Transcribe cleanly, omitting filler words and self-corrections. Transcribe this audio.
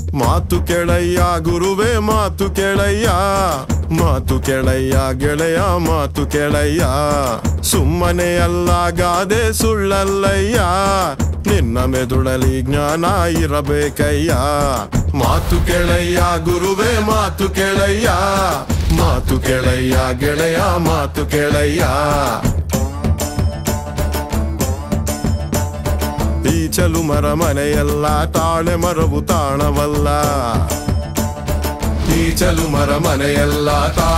ಮಾತು ಕೆಳಯ್ಯ ಗುರುವೇ ಮಾತು ಕೆಳಯ್ಯ, ಮಾತು ಕೆಳಯ್ಯ ಗೆಳೆಯ ಮಾತು ಕೆಳಯ್ಯ. ಸುಮ್ಮನೆ ಅಲ್ಲ ಗಾದೆ ಸುಳ್ಳಲ್ಲಯ್ಯ, ನಿನ್ನ ಮೆದುಳಲಿ ಜ್ಞಾನ ಇರಬೇಕಯ್ಯ. ಮಾತು ಕೆಳಯ್ಯ ಗುರುವೇ ಮಾತು ಕೆಳಯ್ಯ, ಮಾತು ಕೆಳಯ್ಯ ಗೆಳೆಯ ಮಾತು ಕೆಳಯ್ಯ. ಈಚಲು ಮರ ಮನೆಯಲ್ಲ, ತಾಳೆ ಮರವು ತಾಣವಲ್ಲ. ಈಚಲು ಮರ ಮನೆಯಲ್ಲ,